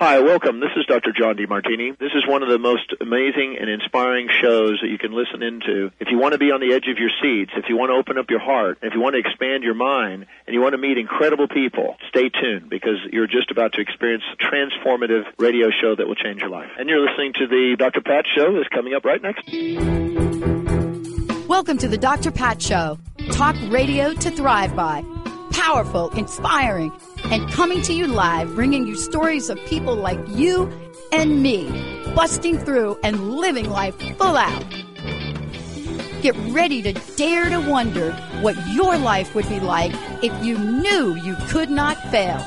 Hi, welcome. This is Dr. John DeMartini. This is one of the most amazing and inspiring shows that you can listen into. If you want to be on the edge of your seats, if you want to open up your heart, if you want to expand your mind, and you want to meet incredible people, stay tuned because you're just about to experience a transformative radio show that will change your life. And you're listening to the Dr. Pat Show that's coming up right next. Welcome to the Dr. Pat Show. Talk radio to thrive by. Powerful, inspiring, and coming to you live, bringing you stories of people like you and me, busting through and living life full out. Get ready to dare to wonder what your life would be like if you knew you could not fail.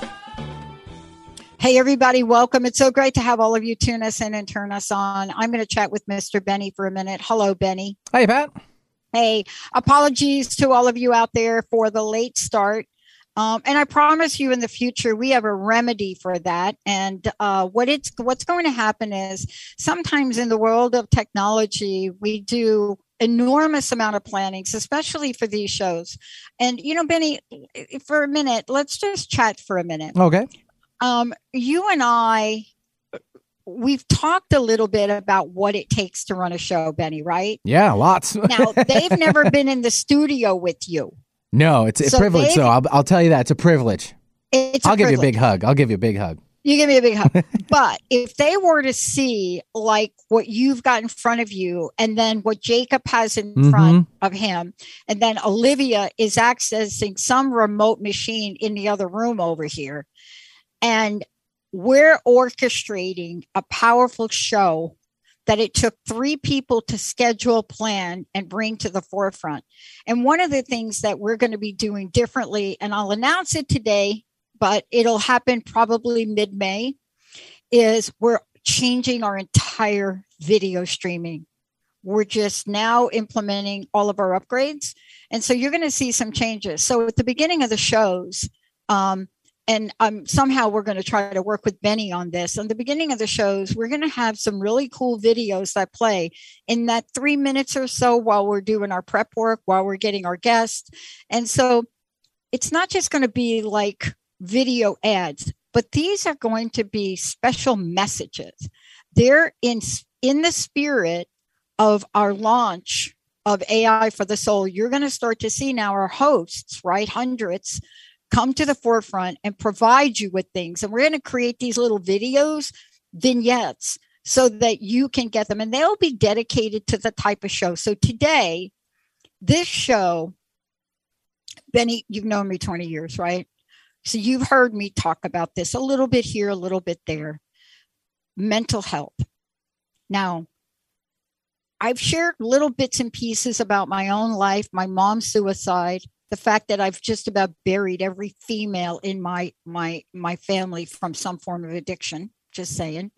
Hey, everybody, welcome. It's so great to have all of you tune us in and turn us on. I'm going to chat with Mr. Benny for a minute. Hello, Benny. Hey, Pat. Hey, apologies to all of you out there for the late start. And I promise you in the future, we have a remedy for that. And what's going to happen is sometimes in the world of technology, we do enormous amount of plannings, especially for these shows. And, you know, Benny, for a minute, let's just chat for a minute. Okay. You and I, we've talked a little bit about what it takes to run a show, Benny, right? Yeah, lots. Now, they've never been in the studio with you. No, it's a privilege, though. I'll tell you that. It's a privilege. I'll give you a big hug. I'll give you a big hug. You give me a big hug. But if they were to see like what you've got in front of you and then what Jacob has in front of him, and then Olivia is accessing some remote machine in the other room over here, and we're orchestrating a powerful show that it took 3 people to schedule, plan, and bring to the forefront. And one of the things that we're going to be doing differently, and I'll announce it today, but it'll happen probably mid-May, is we're changing our entire video streaming. We're just now implementing all of our upgrades. And so you're going to see some changes. So at the beginning of the shows, and somehow we're going to try to work with Benny on this. On the beginning of the shows, we're going to have some really cool videos that play in that 3 minutes or so while we're doing our prep work, while we're getting our guests. And so it's not just going to be like video ads, but these are going to be special messages. They're in the spirit of our launch of AI for the Soul. You're going to start to see now our hosts, right? Hundreds come to the forefront and provide you with things. And we're going to create these little videos, vignettes, so that you can get them. And they'll be dedicated to the type of show. So today, this show, Benny, you've known me 20 years, right? So you've heard me talk about this a little bit here, a little bit there. Mental health. Now, I've shared little bits and pieces about my own life, my mom's suicide, the fact that I've just about buried every female in my family from some form of addiction, just saying.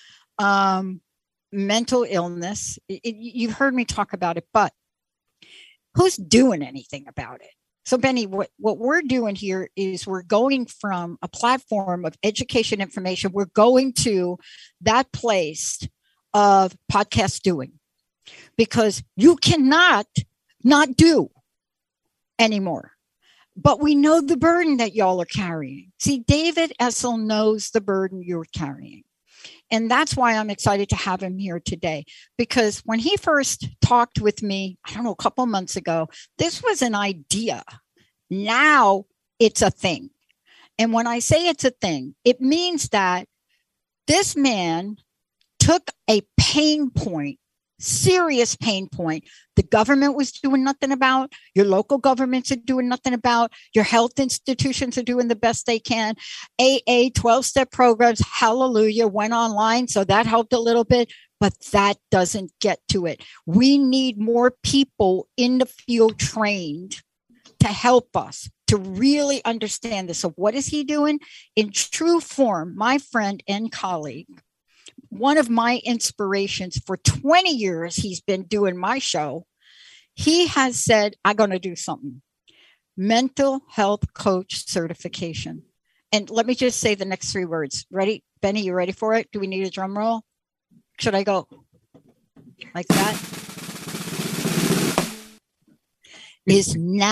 Mental illness. You've heard me talk about it, but who's doing anything about it? So, Benny, what we're doing here is we're going from a platform of education information. We're going to that place of podcast doing, because you cannot not do anymore. But we know the burden that y'all are carrying. See, David Essel knows the burden you're carrying. And that's why I'm excited to have him here today. Because when he first talked with me, I don't know, a couple months ago, this was an idea. Now it's a thing. And when I say it's a thing, it means that this man took a pain point, serious pain point, the government was doing nothing about, your local governments are doing nothing about, your health institutions are doing the best they can. AA 12-step programs, hallelujah, went online, so that helped a little bit, but that doesn't get to it. We need more people in the field trained to help us to really understand this. So what is he doing? In true form, my friend and colleague, one of my inspirations for 20 years, he's been doing my show. He has said, I'm going to do something. Mental health coach certification. And let me just say the next 3 words. Ready? Benny, you ready for it? Do we need a drum roll? Should I go like that? Is now.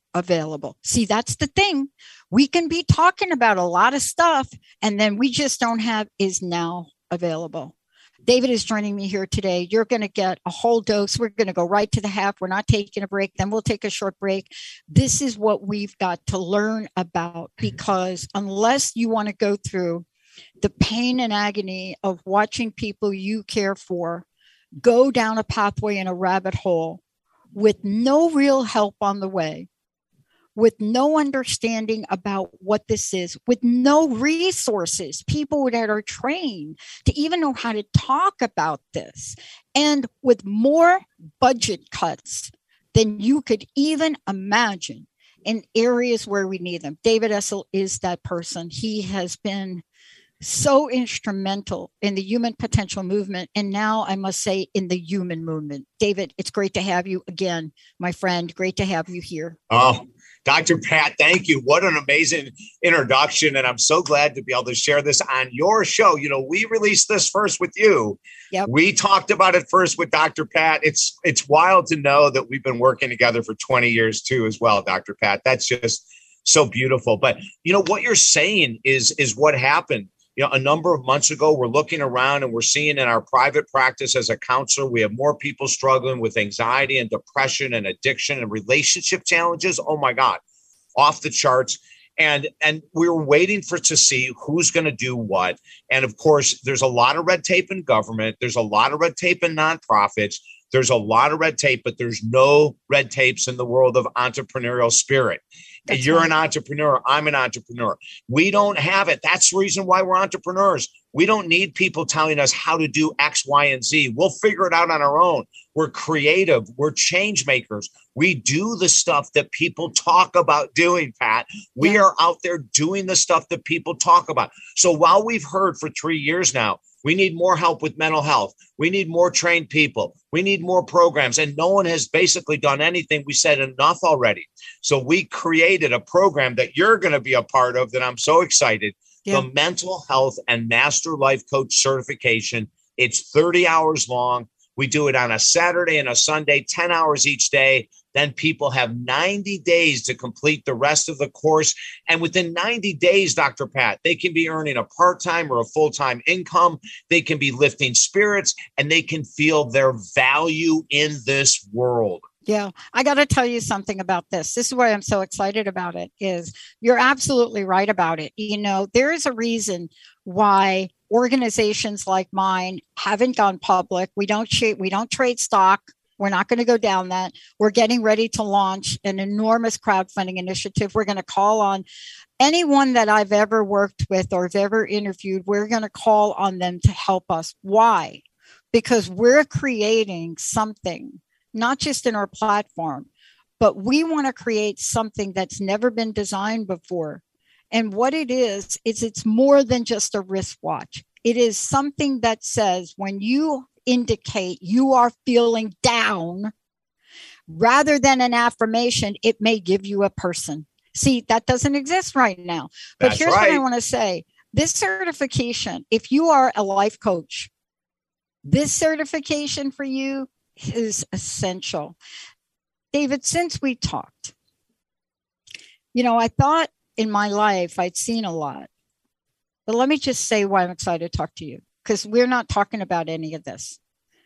available. See, that's the thing. We can be talking about a lot of stuff, and then we just don't have is now available. David is joining me here today. You're going to get a whole dose. We're going to go right to the half. We're not taking a break. Then we'll take a short break. This is what we've got to learn about, because unless you want to go through the pain and agony of watching people you care for go down a pathway in a rabbit hole with no real help on the way, with no understanding about what this is, with no resources, people that are trained to even know how to talk about this, and with more budget cuts than you could even imagine in areas where we need them. David Essel is that person. He has been so instrumental in the human potential movement, and now I must say in the human movement. David, it's great to have you again, my friend. Great to have you here. Oh, Dr. Pat, thank you. What an amazing introduction. And I'm so glad to be able to share this on your show. You know, we released this first with you. Yep. We talked about it first with Dr. Pat. It's wild to know that we've been working together for 20 years too, as well, Dr. Pat. That's just so beautiful. But, you know, what you're saying is what happened. You know, a number of months ago, we're looking around and we're seeing in our private practice as a counselor, we have more people struggling with anxiety and depression and addiction and relationship challenges. Oh my God, off the charts. And we were waiting to see who's going to do what. And of course, there's a lot of red tape in government. There's a lot of red tape in nonprofits. There's a lot of red tape, but there's no red tapes in the world of entrepreneurial spirit. That's You're right. An entrepreneur. I'm an entrepreneur. We don't have it. That's the reason why we're entrepreneurs. We don't need people telling us how to do X, Y, and Z. We'll figure it out on our own. We're creative. We're change makers. We do the stuff that people talk about doing, Pat. We are out there doing the stuff that people talk about. So while we've heard for 3 years now, we need more help with mental health. We need more trained people. We need more programs. And no one has basically done anything. We said enough already. So we created a program that you're going to be a part of that I'm so excited. Yeah. The Mental Health and Master Life Coach Certification. It's 30 hours long. We do it on a Saturday and a Sunday, 10 hours each day. Then people have 90 days to complete the rest of the course. And within 90 days, Dr. Pat, they can be earning a part-time or a full-time income. They can be lifting spirits, and they can feel their value in this world. Yeah, I got to tell you something about this. This is why I'm so excited about it, is you're absolutely right about it. You know, there is a reason why organizations like mine haven't gone public. We don't trade stock. We're not going to go down that. We're getting ready to launch an enormous crowdfunding initiative. We're going to call on anyone that I've ever worked with or have ever interviewed. We're going to call on them to help us. Why? Because we're creating something, not just in our platform, but we want to create something that's never been designed before. And what it is it's more than just a wristwatch. It is something that says when you indicate you are feeling down, rather than an affirmation, it may give you a person. See, that doesn't exist right now. But here's what I want to say. This certification, if you are a life coach, this certification for you is essential. David, since we talked, you know, I thought in my life I'd seen a lot. But let me just say why I'm excited to talk to you, because we're not talking about any of this.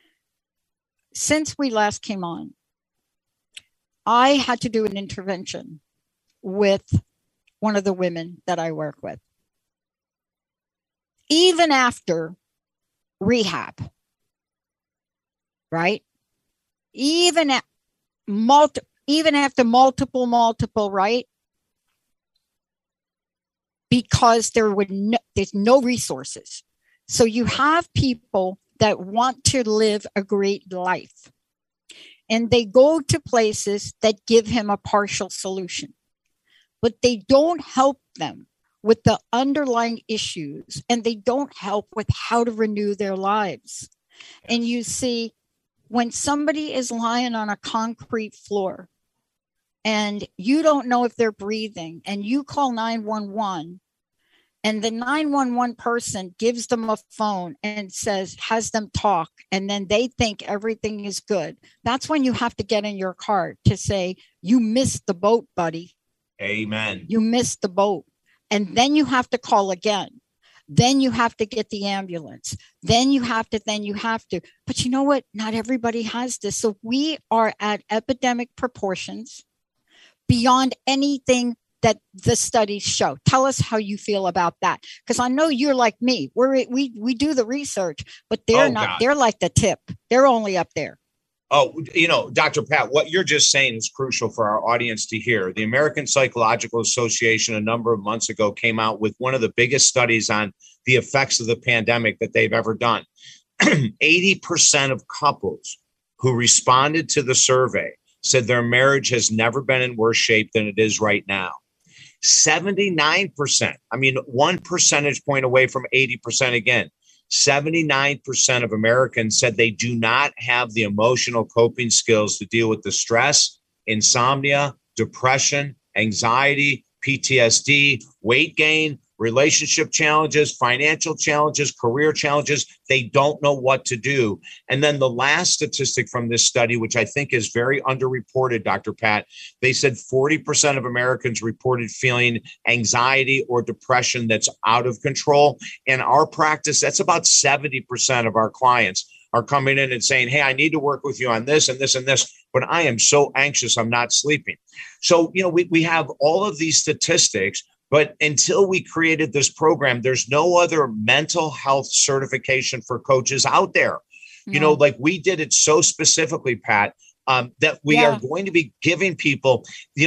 Since we last came on, I had to do an intervention with one of the women that I work with. Even after rehab, right? Even after multiple, right? Because there's no resources. So you have people that want to live a great life, and they go to places that give him a partial solution, but they don't help them with the underlying issues, and they don't help with how to renew their lives. And you see, when somebody is lying on a concrete floor and you don't know if they're breathing and you call 911, and the 911 person gives them a phone and has them talk, and then they think everything is good, that's when you have to get in your car to say, you missed the boat, buddy. Amen. You missed the boat. And then you have to call again. Then you have to get the ambulance. Then you have to. But you know what? Not everybody has this. So we are at epidemic proportions beyond anything that the studies show. Tell us how you feel about that. Because I know you're like me. We do the research, but they're not. God. They're like the tip. They're only up there. Oh, Dr. Pat, what you're just saying is crucial for our audience to hear. The American Psychological Association a number of months ago came out with one of the biggest studies on the effects of the pandemic that they've ever done. 80% of couples who responded to the survey said their marriage has never been in worse shape than it is right now. 79%, 1 percentage point away from 80% again. 79% of Americans said they do not have the emotional coping skills to deal with the stress, insomnia, depression, anxiety, PTSD, weight gain, relationship challenges, financial challenges, career challenges. They don't know what to do. And then the last statistic from this study, which I think is very underreported, Dr. Pat, they said 40% of Americans reported feeling anxiety or depression that's out of control. In our practice, that's about 70% of our clients are coming in and saying, hey, I need to work with you on this and this and this, but I am so anxious, I'm not sleeping. So, we have all of these statistics. But until we created this program, there's no other mental health certification for coaches out there. No. Like we did it so specifically, Pat, that we are going to be giving people,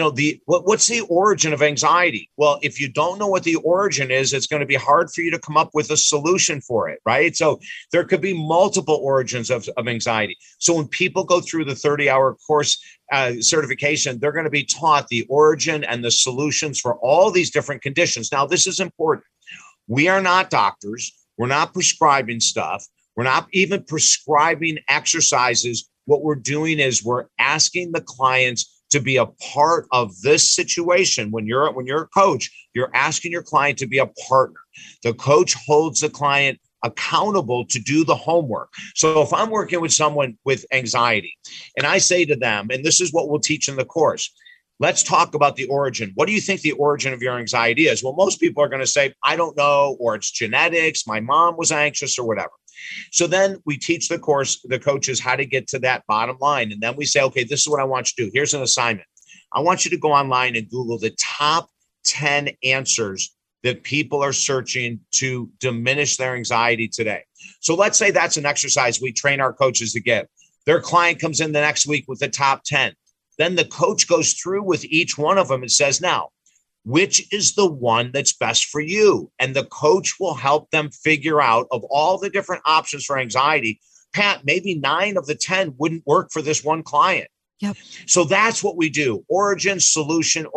what's the origin of anxiety? Well, if you don't know what the origin is, it's going to be hard for you to come up with a solution for it, right? So there could be multiple origins of anxiety. So when people go through the 30-hour course certification, they're going to be taught the origin and the solutions for all these different conditions. Now, this is important. We are not doctors. We're not prescribing stuff. We're not even prescribing exercises. What we're doing is we're asking the clients to be a part of this situation. When you're a coach, you're asking your client to be a partner. The coach holds the client accountable to do the homework. So if I'm working with someone with anxiety and I say to them, and this is what we'll teach in the course, let's talk about the origin. What do you think the origin of your anxiety is? Well, most people are going to say, I don't know, or it's genetics. My mom was anxious or whatever. So then we teach the coaches how to get to that bottom line. And then we say, okay, this is what I want you to do. Here's an assignment. I want you to go online and Google the top 10 answers that people are searching to diminish their anxiety today. So let's say that's an exercise we train our coaches to get. Their client comes in the next week with the top 10. Then the coach goes through with each one of them and says, now, which is the one that's best for you? And the coach will help them figure out, of all the different options for anxiety, Pat, maybe 9 of the 10 wouldn't work for this one client. Yep. So that's what we do. Origin, solution.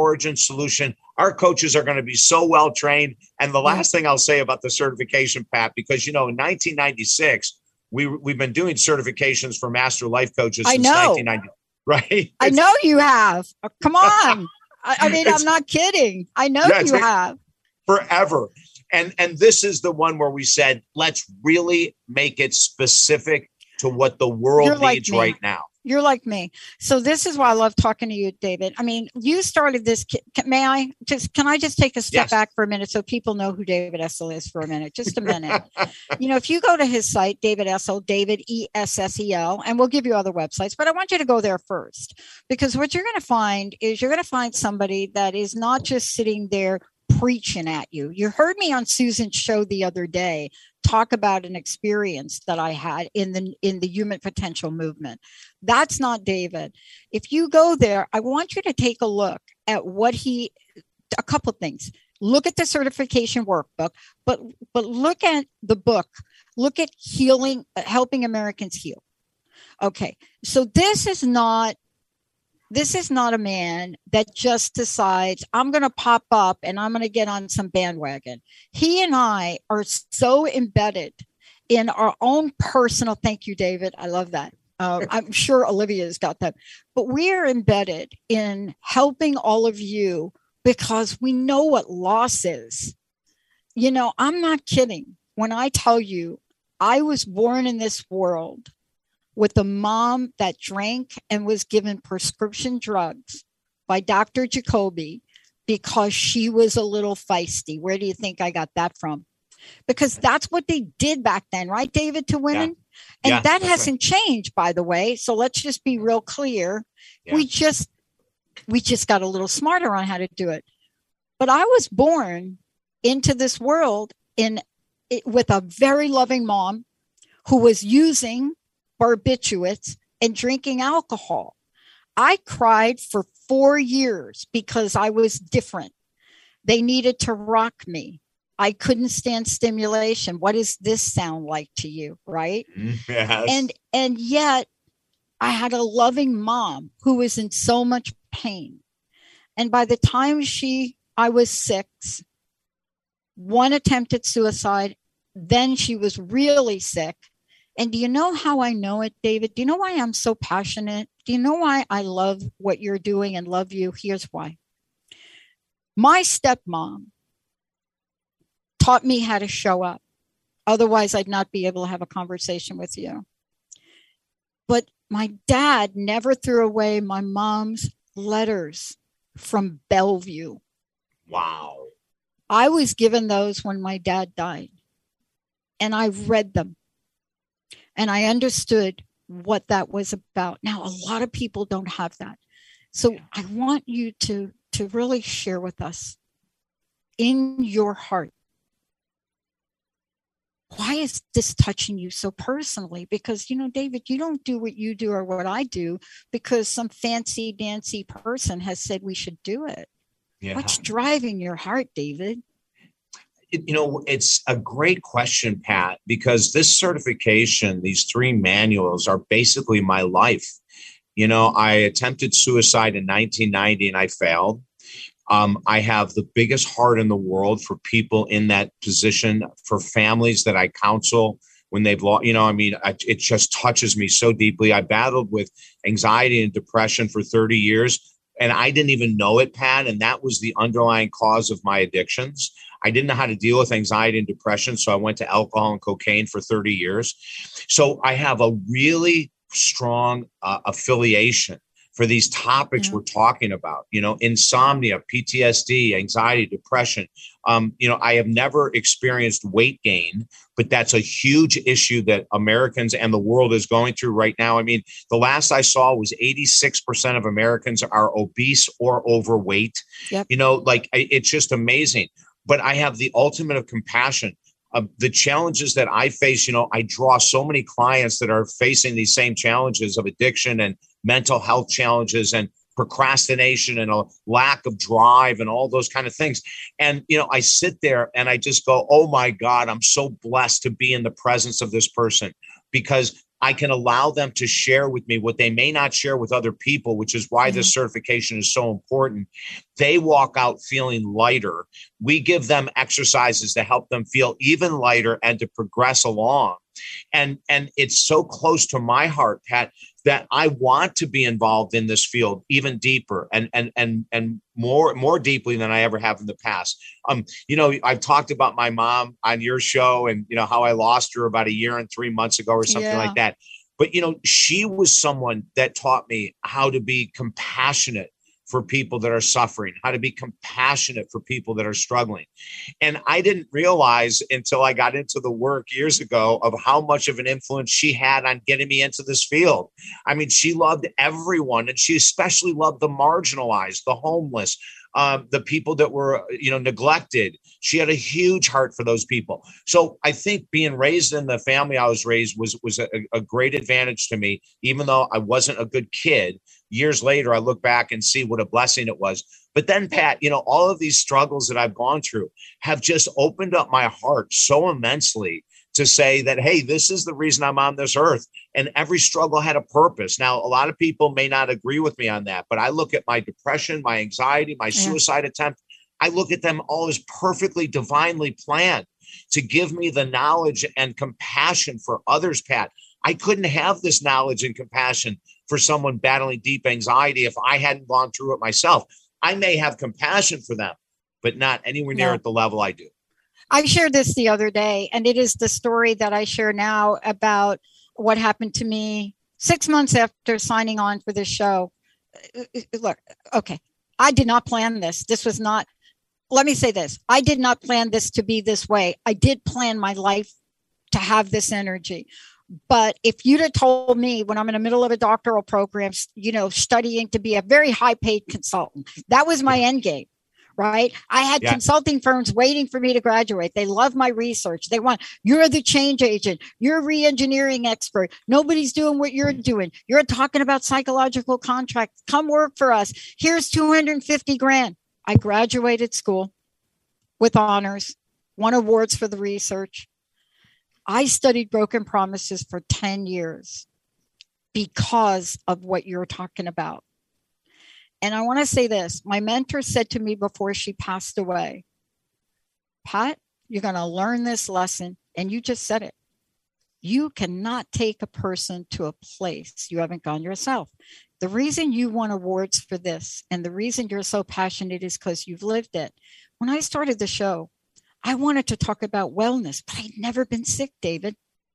Our coaches are going to be so well trained. And the last thing I'll say about the certification, Pat, because, in 1996, we've been doing certifications for master life coaches since 1990. Right? I know you have. Come on. I mean, I'm not kidding. I know you have. Forever. And this is the one where we said, let's really make it specific to what the world needs right now. You're like me. So this is why I love talking to you, David. I mean, you started this. Can I just take a step back for a minute so people know who David Essel is for a minute? Just a minute. If you go to his site, David Essel, David ESSEL, and we'll give you other websites, but I want you to go there first, because what you're going to find is you're going to find somebody that is not just sitting there preaching at you. You heard me on Susan's show the other day talk about an experience that I had in the human potential movement. That's not David. If you go there, I want you to take a look at a couple of things. Look at the certification workbook, but look at the book. Look at healing, helping Americans heal. Okay. So this is not a man that just decides, I'm going to pop up and I'm going to get on some bandwagon. He and I are so embedded in our own personal, thank you, David. I love that. I'm sure Olivia's got that. But we are embedded in helping all of you because we know what loss is. I'm not kidding when I tell you I was born in this world with a mom that drank and was given prescription drugs by Dr. Jacoby because she was a little feisty. Where do you think I got that from? Because that's what they did back then, right, David, to women? Yeah. And that hasn't changed, by the way. So let's just be real clear. Yeah. We just got a little smarter on how to do it. But I was born into this world with a very loving mom who was using barbiturates and drinking alcohol. I cried for 4 years because I was different. They needed to rock me. I couldn't stand stimulation. What does this sound like to you? Right. Yes. And yet I had a loving mom who was in so much pain. And by the time I was 6, one attempted suicide. Then she was really sick. And do you know how I know it, David? Do you know why I'm so passionate? Do you know why I love what you're doing and love you? Here's why. My stepmom taught me how to show up. Otherwise, I'd not be able to have a conversation with you. But my dad never threw away my mom's letters from Bellevue. Wow. I was given those when my dad died. And I read them. And I understood what that was about. Now, a lot of people don't have that. So I want you to really share with us in your heart. Why is this touching you so personally? Because, David, you don't do what you do or what I do because some fancy dancy person has said we should do it. Yeah. What's driving your heart, David? It's a great question, Pat, because this certification, these 3 manuals are basically my life. I attempted suicide in 1990 and I failed. I have the biggest heart in the world for people in that position, for families that I counsel when they've lost, it just touches me so deeply. I battled with anxiety and depression for 30 years. And I didn't even know it, Pat. And that was the underlying cause of my addictions. I didn't know how to deal with anxiety and depression. So I went to alcohol and cocaine for 30 years. So I have a really strong affiliation for these topics we're talking about, insomnia, PTSD, anxiety, depression. I have never experienced weight gain, but that's a huge issue that Americans and the world is going through right now. I mean, the last I saw was 86% of Americans are obese or overweight. Yep. It's just amazing. But I have the ultimate of compassion. The challenges that I face, I draw so many clients that are facing these same challenges of addiction and mental health challenges and procrastination and a lack of drive and all those kind of things. And, I sit there and I just go, oh my God, I'm so blessed to be in the presence of this person because I can allow them to share with me what they may not share with other people, which is why this certification is so important. They walk out feeling lighter. We give them exercises to help them feel even lighter and to progress along. And it's so close to my heart, Pat, that I want to be involved in this field even deeper and more deeply than I ever have in the past. I've talked about my mom on your show and, how I lost her about 1 year and 3 months ago or something like that. But, she was someone that taught me how to be compassionate for people that are suffering, how to be compassionate for people that are struggling. And I didn't realize until I got into the work years ago of how much of an influence she had on getting me into this field. I mean, she loved everyone, and she especially loved the marginalized, the homeless, the people that were, neglected. She had a huge heart for those people. So I think being raised in the family I was raised was a great advantage to me, even though I wasn't a good kid. Years later, I look back and see what a blessing it was. But then, Pat, all of these struggles that I've gone through have just opened up my heart so immensely to say that, hey, this is the reason I'm on this earth. And every struggle had a purpose. Now, a lot of people may not agree with me on that, but I look at my depression, my anxiety, my suicide attempt. I look at them all as perfectly divinely planned to give me the knowledge and compassion for others, Pat. I couldn't have this knowledge and compassion for someone battling deep anxiety if I hadn't gone through it myself. I may have compassion for them, but not anywhere near at the level I do. I shared this the other day, and it is the story that I share now about what happened to me 6 months after signing on for this show. Look, okay, I did not plan this. This was not, let me say this. I did not plan this to be this way. I did plan my life to have this energy. But if you'd have told me when I'm in the middle of a doctoral program, studying to be a very high paid consultant, that was my end game, right? I had consulting firms waiting for me to graduate. They love my research. They want, you're the change agent. You're a re-engineering expert. Nobody's doing what you're doing. You're talking about psychological contracts. Come work for us. Here's $250,000. I graduated school with honors, won awards for the research. I studied broken promises for 10 years because of what you're talking about. And I want to say this. My mentor said to me before she passed away, Pat, you're going to learn this lesson. And you just said it. You cannot take a person to a place you haven't gone yourself. The reason you won awards for this and the reason you're so passionate is because you've lived it. When I started the show, I wanted to talk about wellness, but I'd never been sick, David.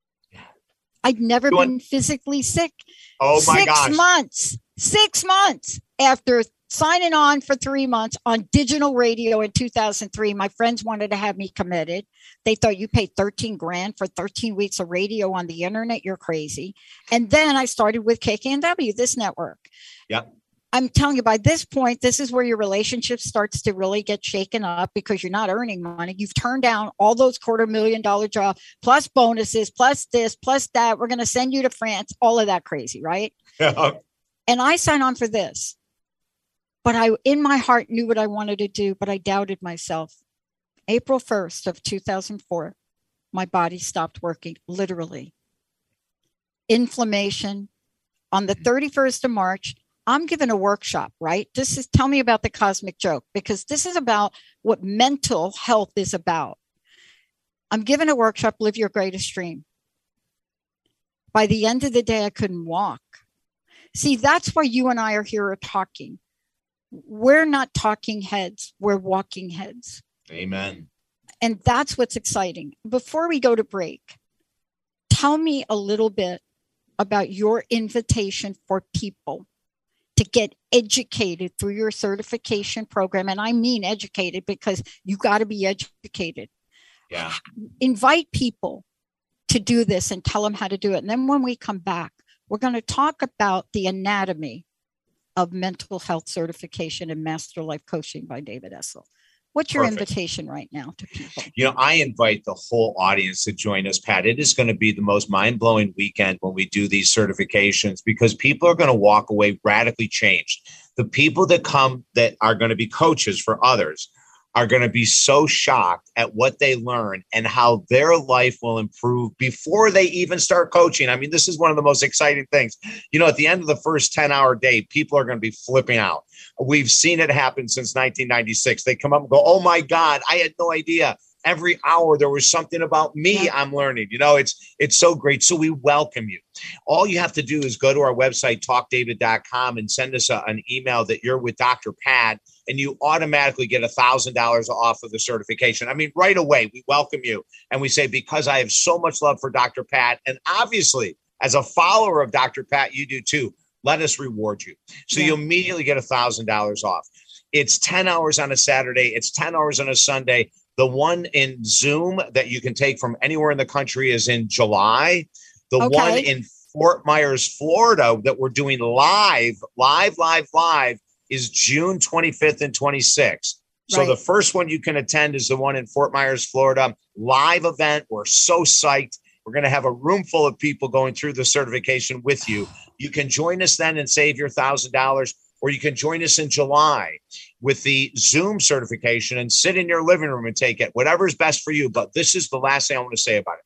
I'd never been physically sick. Oh my gosh. 6 months after signing on for 3 months on digital radio in 2003, my friends wanted to have me committed. They thought, you paid $13,000 for 13 weeks of radio on the internet. You're crazy. And then I started with KKNW, this network. Yeah. I'm telling you, by this point, this is where your relationship starts to really get shaken up because you're not earning money. You've turned down all those $250,000 jobs, plus bonuses, plus this, plus that. We're going to send you to France, all of that crazy, right? Yeah. And I signed on for this. But I, in my heart, knew what I wanted to do, but I doubted myself. April 1st of 2004, my body stopped working, literally. Inflammation. On the 31st of March, I'm giving a workshop, right? Tell me about the cosmic joke, because this is about what mental health is about. I'm giving a workshop, Live Your Greatest Dream. By the end of the day, I couldn't walk. See, that's why you and I are here talking. We're not talking heads, we're walking heads. Amen. And that's what's exciting. Before we go to break, tell me a little bit about your invitation for people to get educated through your certification program. And I mean educated because you got to be educated. Yeah. Invite people to do this and tell them how to do it. And then when we come back, we're going to talk about the anatomy of mental health certification and master life coaching by David Essel. What's your invitation right now to people? I invite the whole audience to join us, Pat. It is going to be the most mind-blowing weekend when we do these certifications because people are going to walk away radically changed. The people that come that are going to be coaches for others are going to be so shocked at what they learn and how their life will improve before they even start coaching. I mean, this is one of the most exciting things. At the end of the first 10-hour day, people are going to be flipping out. We've seen it happen since 1996. They come up and go, oh my God, I had no idea. Every hour there was something about me I'm learning. It's so great. So we welcome you. All you have to do is go to our website, talkdavid.com, and send us an email that you're with Dr. Pat, and you automatically get $1,000 off of the certification. I mean, right away, we welcome you. And we say, because I have so much love for Dr. Pat, and obviously as a follower of Dr. Pat, you do too, let us reward you. So you immediately get $1,000 off. It's 10 hours on a Saturday. It's 10 hours on a Sunday. The one in Zoom that you can take from anywhere in the country is in July. The one in Fort Myers, Florida that we're doing live is June 25th and 26th. So the first one you can attend is the one in Fort Myers, Florida, live event. We're so psyched. We're going to have a room full of people going through the certification with you. You can join us then and save your $1,000, or you can join us in July with the Zoom certification and sit in your living room and take it, whatever is best for you. But this is the last thing I want to say about it.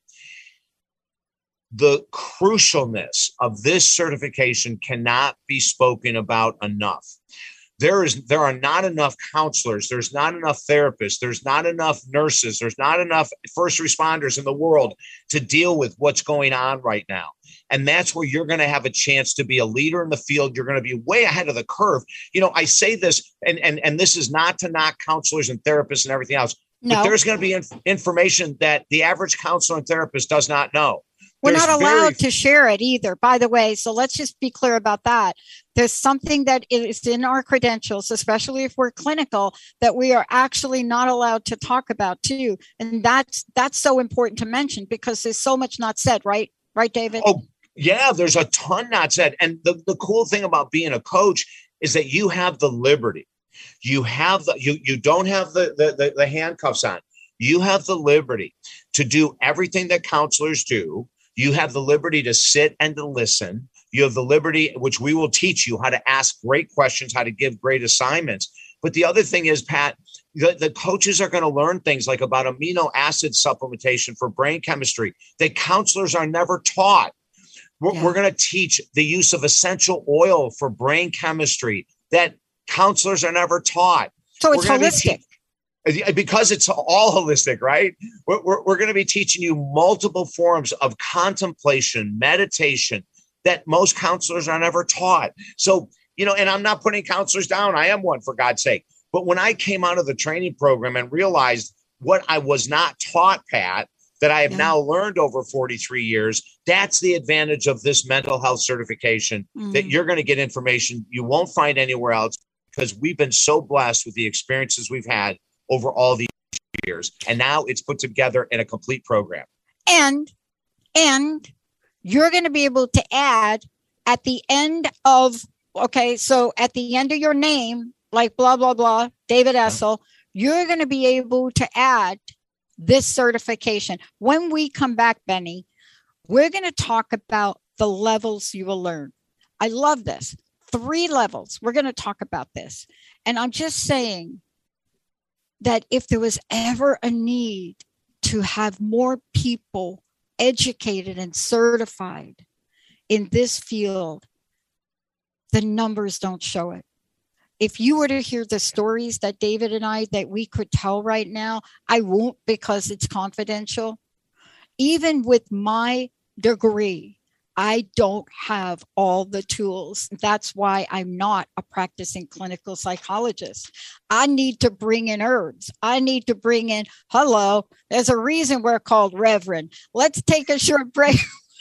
The crucialness of this certification cannot be spoken about enough. There are not enough counselors. There's not enough therapists. There's not enough nurses. There's not enough first responders in the world to deal with what's going on right now. And that's where you're going to have a chance to be a leader in the field. You're going to be way ahead of the curve. I say this, and this is not to knock counselors and therapists and everything else. No. But there's going to be information that the average counselor and therapist does not know. We're not allowed to share it either, by the way. So let's just be clear about that. There's something that is in our credentials, especially if we're clinical, that we are actually not allowed to talk about too. And that's so important to mention because there's so much not said, right? Right, David? Oh, yeah, there's a ton not said. And the cool thing about being a coach is that you have the liberty. You have you don't have the handcuffs on. You have the liberty to do everything that counselors do. You have the liberty to sit and to listen. You have the liberty, which we will teach you how to ask great questions, how to give great assignments. But the other thing is, Pat, the coaches are going to learn things like about amino acid supplementation for brain chemistry that counselors are never taught. We're going to teach the use of essential oil for brain chemistry that counselors are never taught. So it's holistic. Because it's all holistic, right? We're going to be teaching you multiple forms of contemplation, meditation that most counselors are never taught. So, and I'm not putting counselors down. I am one, for God's sake. But when I came out of the training program and realized what I was not taught, Pat, that I have now learned over 43 years, that's the advantage of this mental health certification, that you're going to get information you won't find anywhere else because we've been so blessed with the experiences we've had over all these years. And now it's put together in a complete program. And you're going to be able to add at the end of, so at the end of your name, like blah, blah, blah, David Essel, you're going to be able to add this certification. When we come back, Benny, we're going to talk about the levels you will learn. I love this. 3 levels. We're going to talk about this. And I'm just saying that if there was ever a need to have more people educated and certified in this field, the numbers don't show it. If you were to hear the stories that David and I, that we could tell right now, I won't because it's confidential. Even with my degree, I don't have all the tools. That's why I'm not a practicing clinical psychologist. I need to bring in herbs. I need to bring in, there's a reason we're called Reverend. Let's take a short break.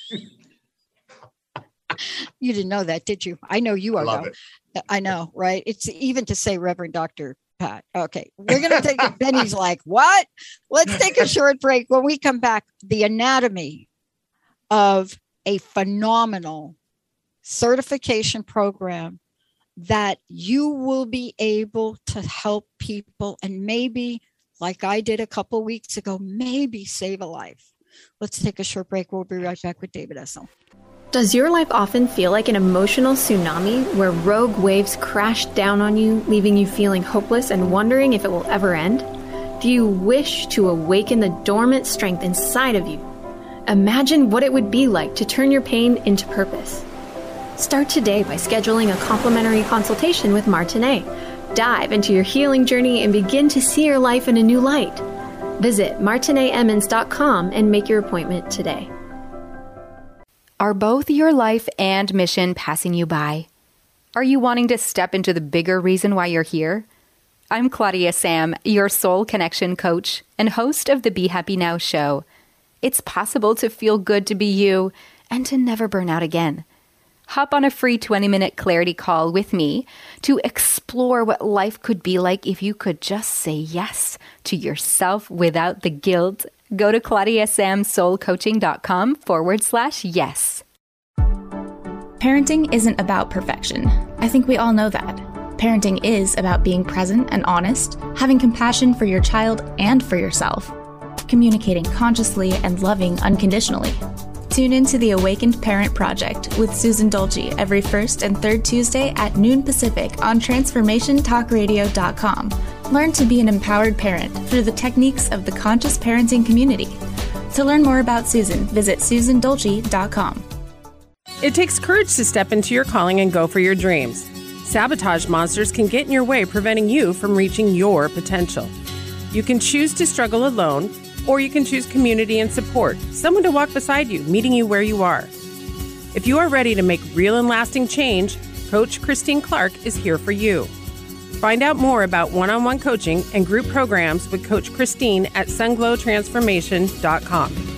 You didn't know that, did you? I know you are. Love it. I know, right? It's even to say Reverend Dr. Pat. Okay, we're going to take it. Benny's like, what? Let's take a short break. When we come back, the anatomy of a phenomenal certification program that you will be able to help people and maybe, like I did a couple weeks ago, maybe save a life. Let's take a short break. We'll be right back with David Essel. Does your life often feel like an emotional tsunami where rogue waves crash down on you, leaving you feeling hopeless and wondering if it will ever end? Do you wish to awaken the dormant strength inside of you? Imagine what it would be like to turn your pain into purpose. Start today by scheduling a complimentary consultation with Martinet. Dive into your healing journey and begin to see your life in a new light. Visit martinetemmons.com and make your appointment today. Are both your life and mission passing you by? Are you wanting to step into the bigger reason why you're here? I'm Claudia Sam, your soul connection coach and host of the Be Happy Now show. It's possible to feel good to be you and to never burn out again. Hop on a free 20-minute clarity call with me to explore what life could be like if you could just say yes to yourself without the guilt. Go to claudiasamsoulcoaching.com/yes. Parenting isn't about perfection. I think we all know that. Parenting is about being present and honest, having compassion for your child and for yourself, communicating consciously and loving unconditionally. Tune into the Awakened Parent Project with Susan Dolce every first and third Tuesday at noon Pacific on TransformationTalkRadio.com. Learn to be an empowered parent through the techniques of the conscious parenting community. To learn more about Susan, visit SusanDolce.com. It takes courage to step into your calling and go for your dreams. Sabotage monsters can get in your way, preventing you from reaching your potential. You can choose to struggle alone, or you can choose community and support, someone to walk beside you, meeting you where you are. If you are ready to make real and lasting change, Coach Christine Clark is here for you. Find out more about one-on-one coaching and group programs with Coach Christine at sunglowtransformation.com.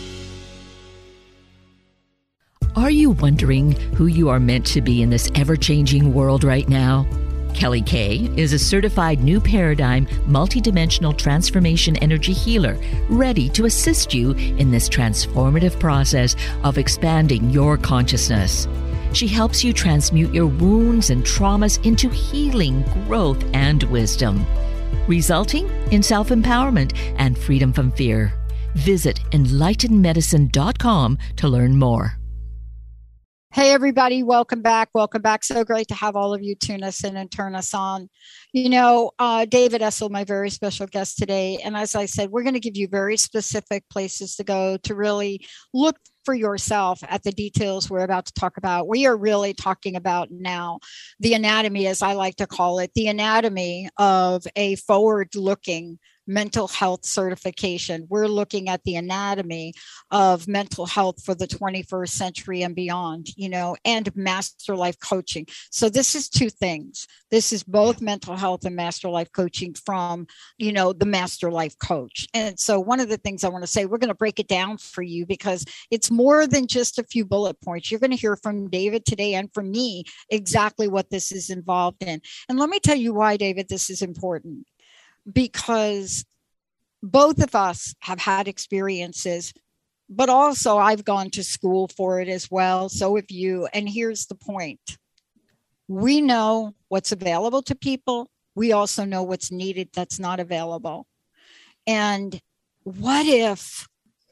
Are you wondering who you are meant to be in this ever-changing world right now? Kelly Kay is a certified New Paradigm multidimensional transformation energy healer, ready to assist you in this transformative process of expanding your consciousness. She helps you transmute your wounds and traumas into healing, growth, and wisdom, resulting in self-empowerment and freedom from fear. Visit enlightenedmedicine.com to learn more. Hey, everybody. Welcome back. Welcome back. So great to have all of you tune us in and turn us on. You know, David Essel, my very special guest today. And as I said, we're going to give you very specific places to go to really look for yourself at the details we're about to talk about. We are really talking about now the anatomy, as I like to call it, the anatomy of a forward-looking mental health certification. We're looking at the anatomy of mental health for the 21st century and beyond, you know, and master life coaching. So this is two things. This is both mental health and master life coaching from, you know, the master life coach. And so one of the things I want to say, we're going to break it down for you because it's more than just a few bullet points. You're going to hear from David today and from me exactly what this is involved in. And let me tell you why, David, this is important. Because both of us have had experiences, but also I've gone to school for it as well. So have you. And here's the point. We know what's available to people. We also know what's needed that's not available. And what if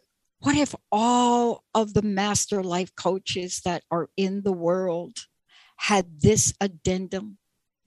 all of the master life coaches that are in the world had this addendum?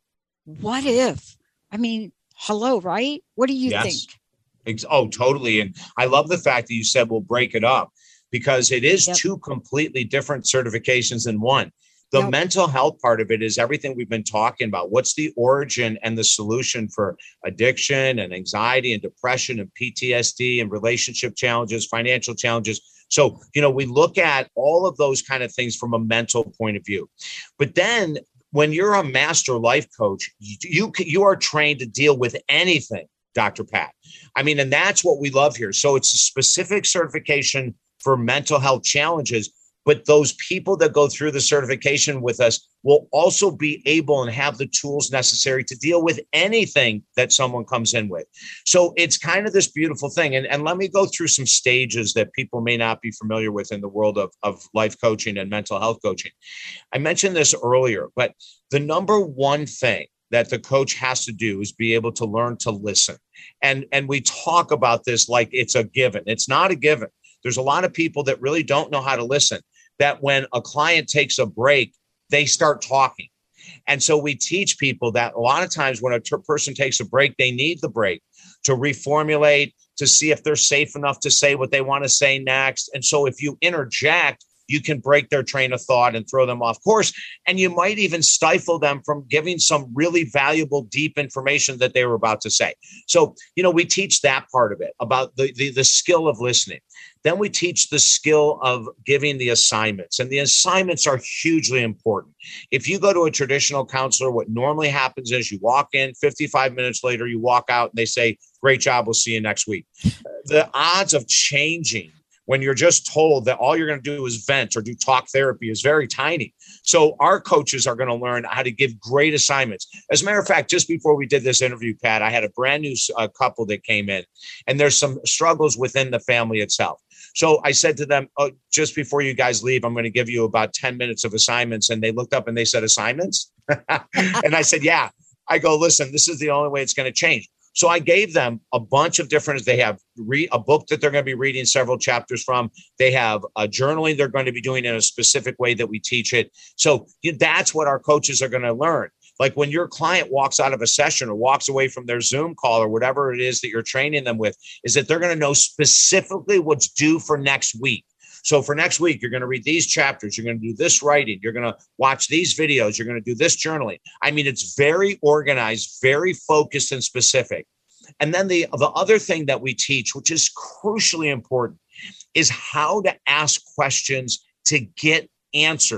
What if? I mean, hello, right? What do you think? Oh, totally. And I love the fact that you said we'll break it up because it is two completely different certifications in one. The mental health part of it is everything we've been talking about. What's the origin and the solution for addiction and anxiety and depression and PTSD and relationship challenges, financial challenges? So, you know, we look at all of those kind of things from a mental point of view. But then when you're a master life coach, you are trained to deal with anything, Dr. Pat. I mean, and that's what we love here. So it's a specific certification for mental health challenges, but those people that go through the certification with us will also be able and have the tools necessary to deal with anything that someone comes in with. So it's kind of this beautiful thing. And let me go through some stages that people may not be familiar with in the world of life coaching and mental health coaching. I mentioned this earlier, but the number one thing that the coach has to do is be able to learn to listen. And we talk about this like it's a given. It's not a given. There's a lot of people that really don't know how to listen, that when a client takes a break, they start talking. And so we teach people that a lot of times when a person takes a break, they need the break to reformulate, to see if they're safe enough to say what they want to say next. And so if you interject, you can break their train of thought and throw them off course. And you might even stifle them from giving some really valuable, deep information that they were about to say. So, you know, we teach that part of it about the skill of listening. Then we teach the skill of giving the assignments, and the assignments are hugely important. If you go to a traditional counselor, what normally happens is you walk in, 55 minutes later, you walk out and they say, great job, we'll see you next week. The odds of changing when you're just told that all you're going to do is vent or do talk therapy is very tiny. So our coaches are going to learn how to give great assignments. As a matter of fact, just before we did this interview, Pat, I had a brand new couple that came in, and there's some struggles within the family itself. So I said to them, oh, just before you guys leave, I'm going to give you about 10 minutes of assignments. And they looked up and they said, assignments? And I said, yeah. I go, listen, this is the only way it's going to change. So I gave them a bunch of different, they have a book that they're going to be reading several chapters from. They have a journaling they're going to be doing in a specific way that we teach it. So that's what our coaches are going to learn. Like when your client walks out of a session or walks away from their Zoom call or whatever it is that you're training them with, is that they're going to know specifically what's due for next week. So for next week, you're going to read these chapters. You're going to do this writing. You're going to watch these videos. You're going to do this journaling. I mean, it's very organized, very focused and specific. And then the other thing that we teach, which is crucially important, is how to ask questions to get answers,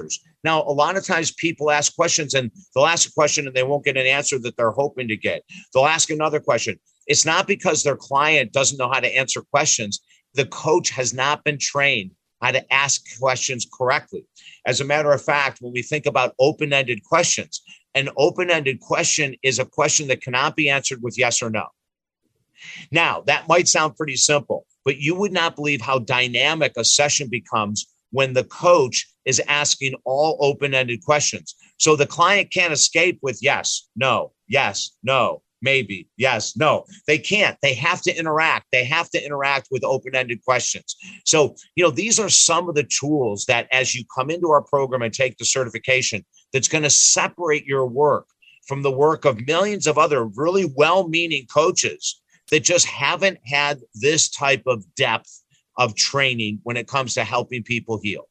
Now, a lot of times people ask questions and they'll ask a question and they won't get an answer that they're hoping to get. They'll ask another question. It's not because their client doesn't know how to answer questions. The coach has not been trained how to ask questions correctly. As a matter of fact, when we think about open-ended questions, an open-ended question is a question that cannot be answered with yes or no. Now, that might sound pretty simple, but you would not believe how dynamic a session becomes when the coach is asking all open-ended questions. So the client can't escape with yes, no, maybe, yes, no. They can't. They have to interact. They have to interact with open-ended questions. So, these are some of the tools that as you come into our program and take the certification, that's going to separate your work from the work of millions of other really well-meaning coaches that just haven't had this type of depth of training when it comes to helping people heal.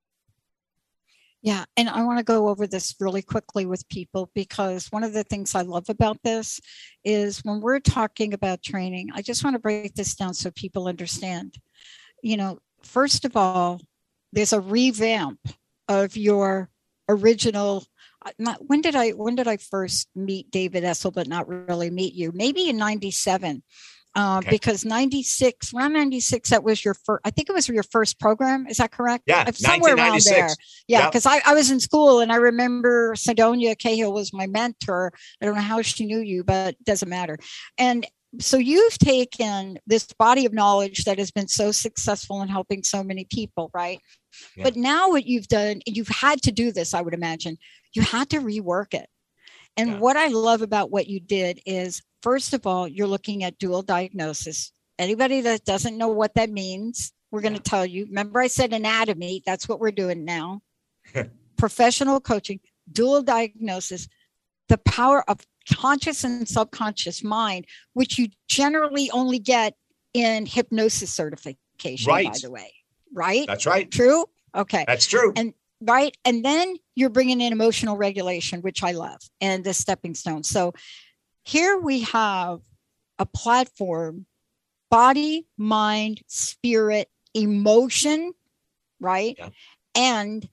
Yeah. And I want to go over this really quickly with people, because one of the things I love about this is when we're talking about training, I just want to break this down so people understand. First of all, there's a revamp of your original. When did I first meet David Essel, but not really meet you? Maybe in 97. Okay. Because around 96, that was your first, I think it was your first program. Is that correct? Yeah. Somewhere around there. Yeah. Because I was in school and I remember Sidonia Cahill was my mentor. I don't know how she knew you, but it doesn't matter. And so you've taken this body of knowledge that has been so successful in helping so many people, right? Yeah. But now what you've done, and you've had to do this, I would imagine, you had to rework it. And what I love about what you did is, first of all, you're looking at dual diagnosis. Anybody that doesn't know what that means, we're going to tell you. Remember I said anatomy, that's what we're doing now. Professional coaching, dual diagnosis, the power of conscious and subconscious mind, which you generally only get in hypnosis certification, by the way. Right? That's right. True? Okay. That's true. Right. And then you're bringing in emotional regulation, which I love, and the stepping stone. So here we have a platform, body, mind, spirit, emotion, right? Yeah. And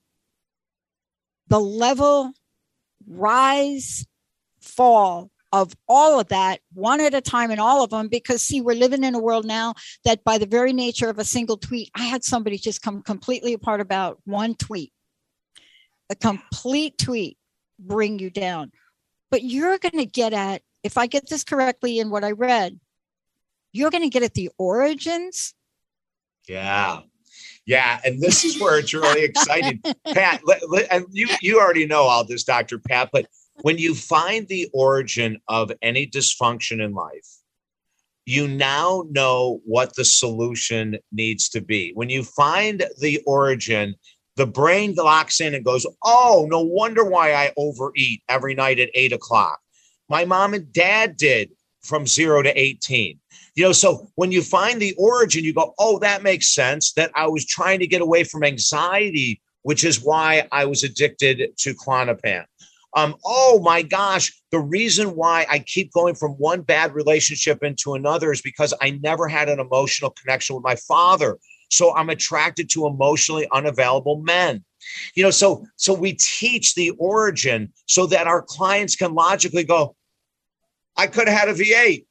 the level, rise, fall of all of that, one at a time in all of them, because see, we're living in a world now that by the very nature of a single tweet, I had somebody just come completely apart about one tweet. A complete tweet bring you down. But you're going to get at, if I get this correctly in what I read, you're going to get at the origins. Yeah. And this is where it's really exciting. Pat, and you already know all this, Dr. Pat, but when you find the origin of any dysfunction in life, you now know what the solution needs to be. When you find the origin, the brain locks in and goes, oh, no wonder why I overeat every night at 8:00. My mom and dad did from 0 to 18. So when you find the origin, you go, oh, that makes sense, that I was trying to get away from anxiety, which is why I was addicted to Klonopin. Oh my gosh, the reason why I keep going from one bad relationship into another is because I never had an emotional connection with my father. So I'm attracted to emotionally unavailable men. So we teach the origin so that our clients can logically go, I could have had a V8,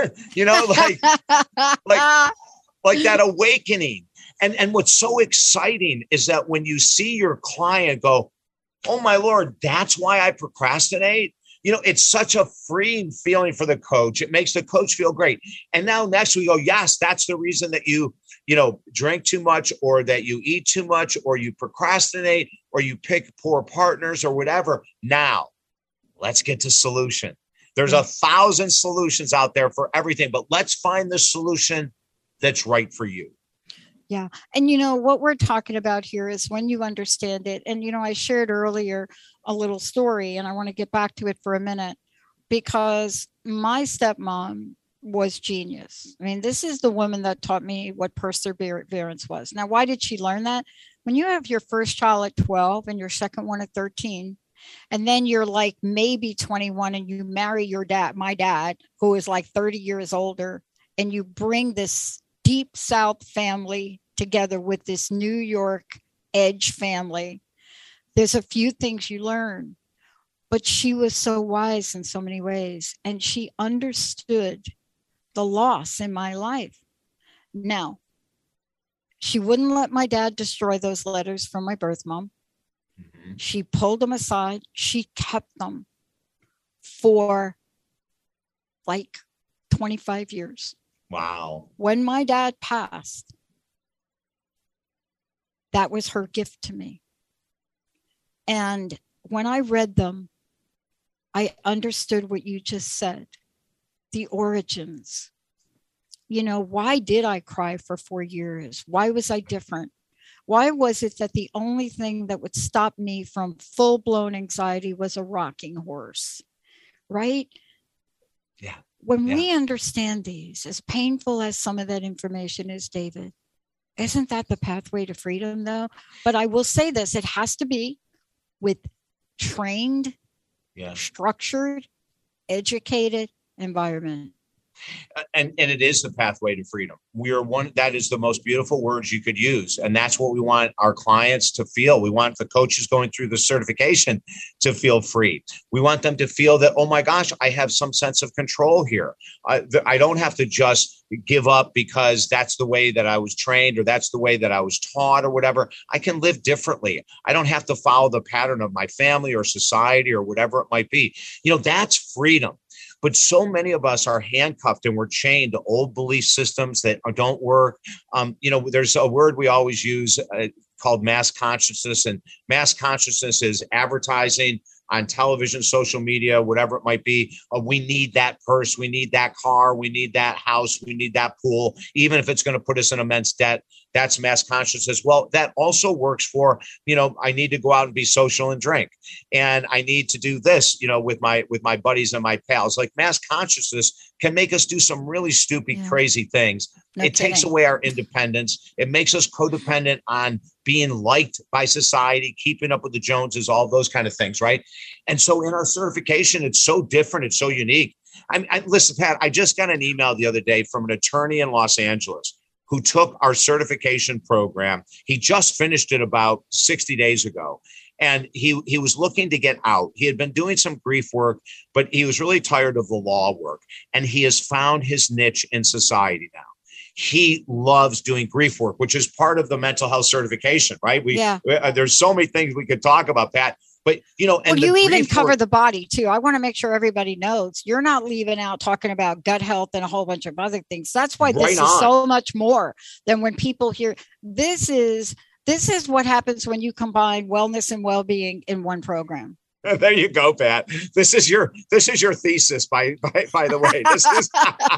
like that awakening. And what's so exciting is that when you see your client go, oh my Lord, that's why I procrastinate. It's such a freeing feeling for the coach. It makes the coach feel great. And now next we go, yes, that's the reason that you drink too much, or that you eat too much, or you procrastinate, or you pick poor partners or whatever. Now let's get to solution. There's 1,000 solutions out there for everything, but let's find the solution that's right for you. Yeah. And what we're talking about here is when you understand it. And, I shared earlier a little story, and I want to get back to it for a minute, because my stepmom was genius. I mean, this is the woman that taught me what perseverance was. Now, why did she learn that? When you have your first child at 12 and your second one at 13, and then you're like maybe 21 and you marry my dad, who is like 30 years older, and you bring this deep South family together with this New York edge family, There's a few things you learn, but she was so wise in so many ways. And she understood the loss in my life. Now, she wouldn't let my dad destroy those letters from my birth mom. Mm-hmm. She pulled them aside. She kept them for like 25 years. Wow. When my dad passed, that was her gift to me. And when I read them, I understood what you just said, the origins. You know, why did I cry for 4 years? Why was I different? Why was it that the only thing that would stop me from full-blown anxiety was a rocking horse, right? Yeah. When we understand these, as painful as some of that information is, David, isn't that the pathway to freedom, though? But I will say this, it has to be with trained, structured, educated environment. And it is the pathway to freedom. That is the most beautiful words you could use. And that's what we want our clients to feel. We want the coaches going through the certification to feel free. We want them to feel that, oh my gosh, I have some sense of control here. I don't have to just give up because that's the way that I was trained or that's the way that I was taught or whatever. I can live differently. I don't have to follow the pattern of my family or society or whatever it might be. You know, that's freedom. But so many of us are handcuffed and we're chained to old belief systems that don't work. You know, there's a word we always use called mass consciousness, and mass consciousness is advertising on television, social media, whatever it might be. We need that purse. We need that car. We need that house. We need that pool, even if it's going to put us in immense debt. That's mass consciousness. Well, that also works for, you know, I need to go out and be social and drink. And I need to do this, you know, with my buddies and my pals. Like mass consciousness can make us do some really stupid, crazy things. It takes away our independence. It makes us codependent on being liked by society, keeping up with the Joneses, all those kind of things, right? And so in our certification, it's so different. It's so unique. Listen, Pat, I just got an email the other day from an attorney in Los Angeles who took our certification program. He just finished it about 60 days ago. And he was looking to get out. He had been doing some grief work, but he was really tired of the law work. And he has found his niche in society now. He loves doing grief work, which is part of the mental health certification, right? There's so many things we could talk about, Pat. But, you know, and you even cover the body, too. I want to make sure everybody knows you're not leaving out talking about gut health and a whole bunch of other things. That's why this is so much more than when people hear this is what happens when you combine wellness and well-being in one program. There you go, Pat. This is your thesis, by the way. This is.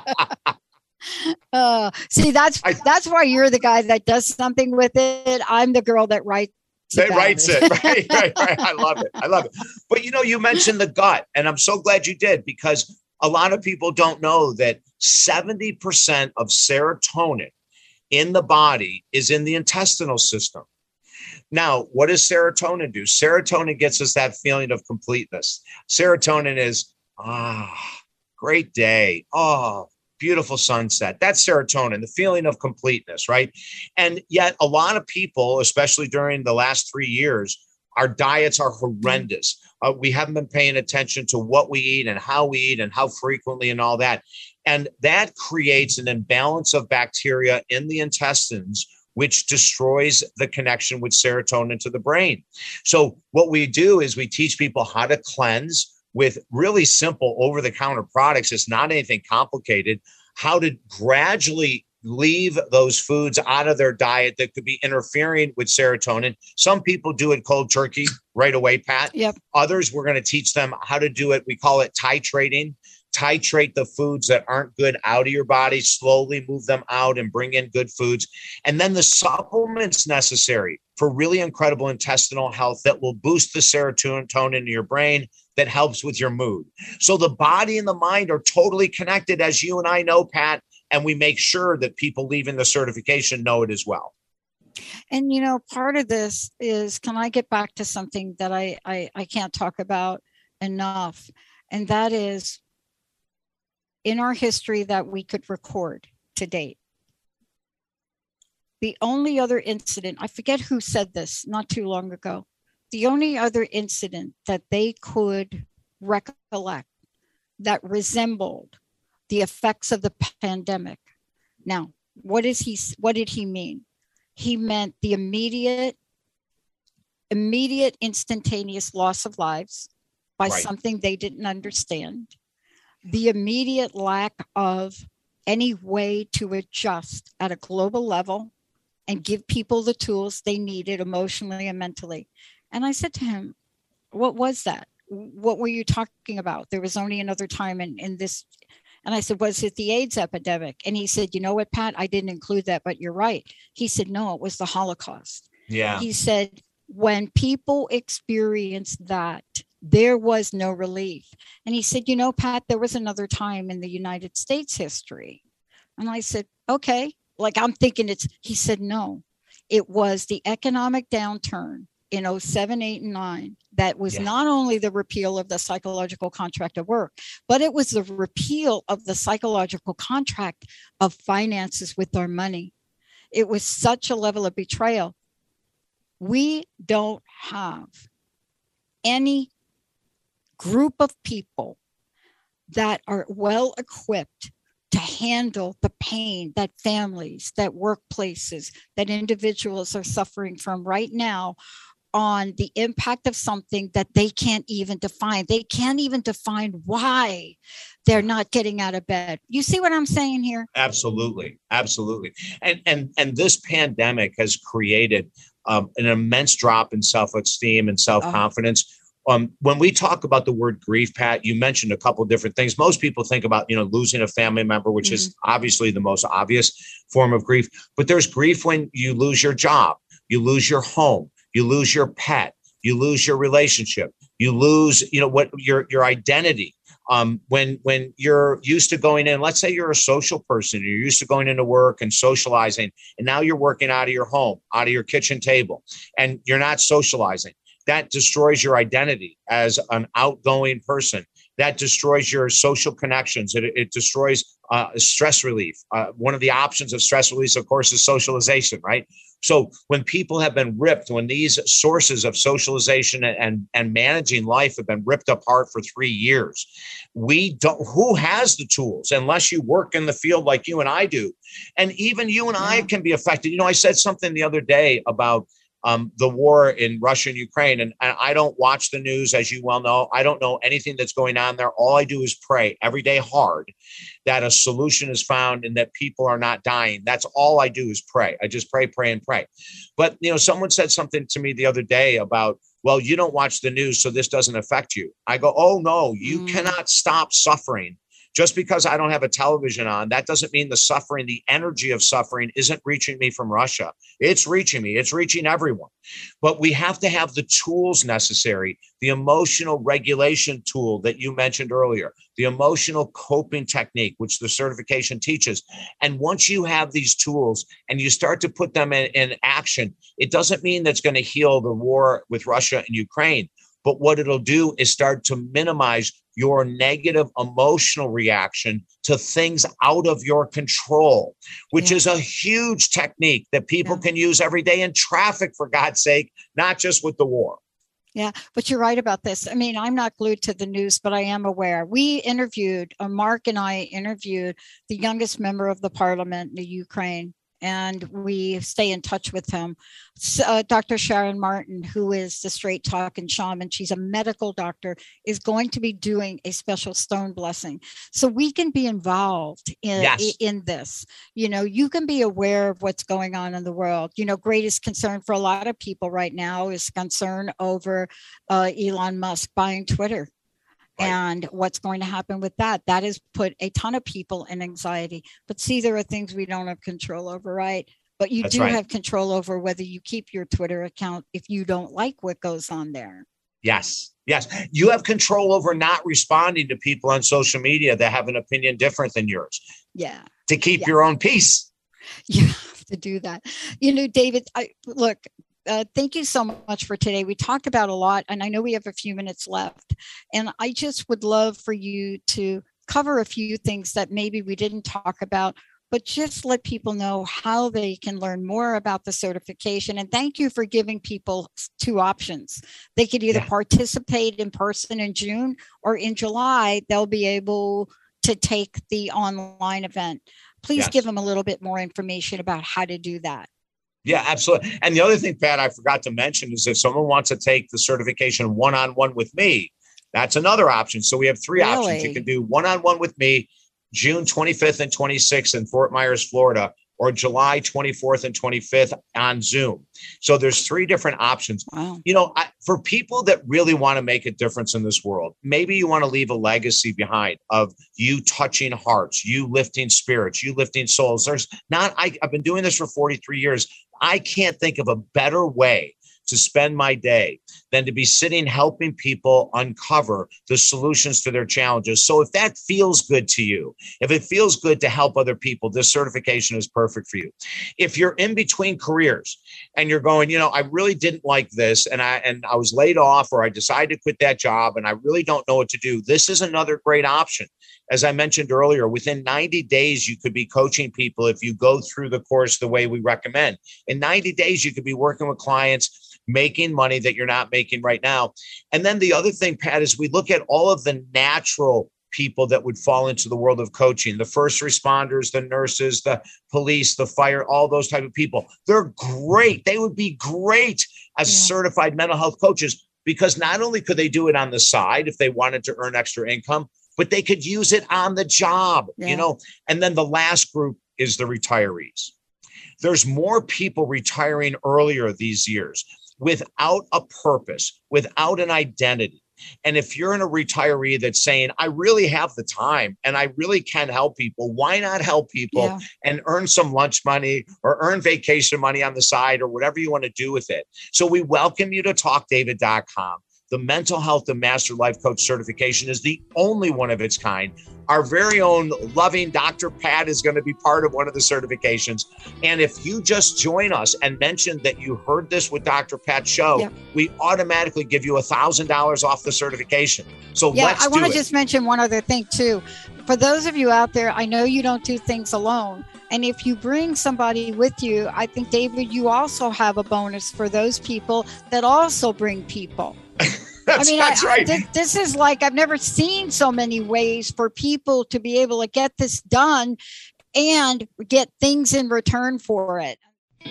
See, that's why you're the guy that does something with it. I'm the girl that writes it. Right. I love it. But, you know, you mentioned the gut, and I'm so glad you did, because a lot of people don't know that 70% of serotonin in the body is in the intestinal system. Now, what does serotonin do? Serotonin gets us that feeling of completeness. Serotonin is, great day. Oh, beautiful sunset. That's serotonin, the feeling of completeness, right? And yet a lot of people, especially during the last 3 years, our diets are horrendous. We haven't been paying attention to what we eat and how frequently and all that. And that creates an imbalance of bacteria in the intestines, which destroys the connection with serotonin to the brain. So what we do is we teach people how to cleanse with really simple over-the-counter products. It's not anything complicated. How to gradually leave those foods out of their diet that could be interfering with serotonin. Some people do it cold turkey right away, Pat. Yep. Others, we're going to teach them how to do it. We call it titrating. Titrate the foods that aren't good out of your body, slowly move them out and bring in good foods. And then the supplements necessary for really incredible intestinal health that will boost the serotonin in your brain, that helps with your mood. So the body and the mind are totally connected, as you and I know, Pat, and we make sure that people leaving the certification know it as well. And, you know, part of this is, can I get back to something that I can't talk about enough? And that is, in our history that we could record to date, the only other incident, I forget who said this not too long ago, the only other incident that they could recollect that resembled the effects of the pandemic. Now, what did he mean? He meant the immediate instantaneous loss of lives by something they didn't understand, the immediate lack of any way to adjust at a global level and give people the tools they needed emotionally and mentally. And I said to him, what was that? What were you talking about? There was only another time in this. And I said, was it the AIDS epidemic? And he said, you know what, Pat, I didn't include that, but you're right. He said, no, it was the Holocaust. Yeah. He said, when people experienced that, there was no relief. And he said, you know, Pat, there was another time in the United States history. And I said, okay, like I'm thinking he said, no, it was the economic downturn in 2007, 2008, and 2009 that was not only the repeal of the psychological contract of work, but it was the repeal of the psychological contract of finances with our money. It was such a level of betrayal. We don't have any group of people that are well equipped to handle the pain that families, that workplaces, that individuals are suffering from right now on the impact of something that they can't even define. They can't even define why they're not getting out of bed. You see what I'm saying here? Absolutely. Absolutely. And this pandemic has created an immense drop in self-esteem and self-confidence. When we talk about the word grief, Pat, you mentioned a couple of different things. Most people think about, losing a family member, which is obviously the most obvious form of grief. But there's grief when you lose your job, you lose your home, you lose your pet, you lose your relationship, you lose, what your identity. When you're used to going in, let's say you're a social person, you're used to going into work and socializing, and now you're working out of your home, out of your kitchen table, and you're not socializing. That destroys your identity as an outgoing person. That destroys your social connections. It destroys stress relief. One of the options of stress release, of course, is socialization, right? So when people have been ripped, when these sources of socialization and managing life have been ripped apart for 3 years, who has the tools unless you work in the field like you and I do? And even you and I can be affected. I said something the other day about the war in Russia and Ukraine. And I don't watch the news, as you well know. I don't know anything that's going on there. All I do is pray every day hard that a solution is found and that people are not dying. That's all I do is pray. I just pray, and pray. But, someone said something to me the other day about, well, you don't watch the news, so this doesn't affect you. I go, oh, no, you cannot stop suffering. Just because I don't have a television on, that doesn't mean the suffering, the energy of suffering isn't reaching me from Russia. It's reaching me. It's reaching everyone. But we have to have the tools necessary, the emotional regulation tool that you mentioned earlier, the emotional coping technique, which the certification teaches. And once you have these tools and you start to put them in action, it doesn't mean that's going to heal the war with Russia and Ukraine. But what it'll do is start to minimize your negative emotional reaction to things out of your control, which is a huge technique that people can use every day in traffic, for God's sake, not just with the war. Yeah, but you're right about this. I mean, I'm not glued to the news, but I am aware. We interviewed, Mark and I interviewed the youngest member of the parliament in Ukraine, and we stay in touch with him. Dr. Sharon Martin, who is the Straight Talking Shaman, she's a medical doctor, is going to be doing a special stone blessing. So we can be involved in this. You can be aware of what's going on in the world. Greatest concern for a lot of people right now is concern over Elon Musk buying Twitter. And what's going to happen with that? That has put a ton of people in anxiety. But see, there are things we don't have control over, right? But you have control over whether you keep your Twitter account if you don't like what goes on there. Yes. You have control over not responding to people on social media that have an opinion different than yours. Yeah. To keep your own peace. You have to do that. David, thank you so much for today. We talked about a lot, and I know we have a few minutes left. And I just would love for you to cover a few things that maybe we didn't talk about, but just let people know how they can learn more about the certification. And thank you for giving people 2 options. They could either participate in person in June, or in July, they'll be able to take the online event. Please give them a little bit more information about how to do that. Yeah, absolutely. And the other thing, Pat, I forgot to mention is if someone wants to take the certification one-on-one with me, that's another option. So we have 3 options. You can do one-on-one with me June 25th and 26th in Fort Myers, Florida, or July 24th and 25th on Zoom. So there's 3 different options. Wow. You know, for people that really want to make a difference in this world, maybe you want to leave a legacy behind of you touching hearts, you lifting spirits, you lifting souls. I've been doing this for 43 years. I can't think of a better way to spend my day than to be sitting helping people uncover the solutions to their challenges. So if that feels good to you, if it feels good to help other people, this certification is perfect for you. If you're in between careers and you're going, I really didn't like this and I was laid off, or I decided to quit that job and I really don't know what to do, this is another great option. As I mentioned earlier, within 90 days, you could be coaching people if you go through the course the way we recommend. In 90 days, you could be working with clients making money that you're not making right now. And then the other thing, Pat, is we look at all of the natural people that would fall into the world of coaching, the first responders, the nurses, the police, the fire, all those type of people. They're great. They would be great as certified mental health coaches, because not only could they do it on the side if they wanted to earn extra income, but they could use it on the job, And then the last group is the retirees. There's more people retiring earlier these years without a purpose, without an identity. And if you're in a retiree that's saying, I really have the time and I really can help people, why not help people and earn some lunch money or earn vacation money on the side or whatever you want to do with it? So we welcome you to TalkDavid.com. The Mental Health and Master Life Coach certification is the only one of its kind. Our very own loving Dr. Pat is going to be part of one of the certifications. And if you just join us and mention that you heard this with Dr. Pat's show, we automatically give you $1,000 off the certification. So let's do it. I want to just mention one other thing too. For those of you out there, I know you don't do things alone. And if you bring somebody with you, I think, David, you also have a bonus for those people that also bring people. That's right. This is like, I've never seen so many ways for people to be able to get this done and get things in return for it.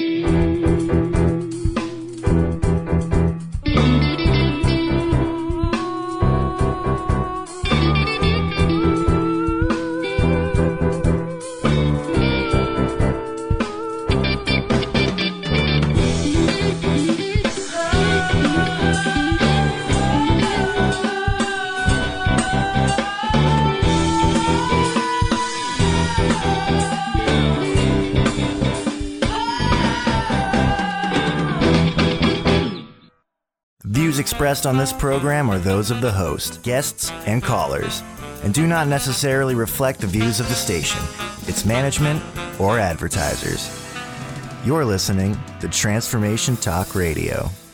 Views expressed on this program are those of the host, guests, and callers, and do not necessarily reflect the views of the station, its management, or advertisers. You're listening to Transformation Talk Radio.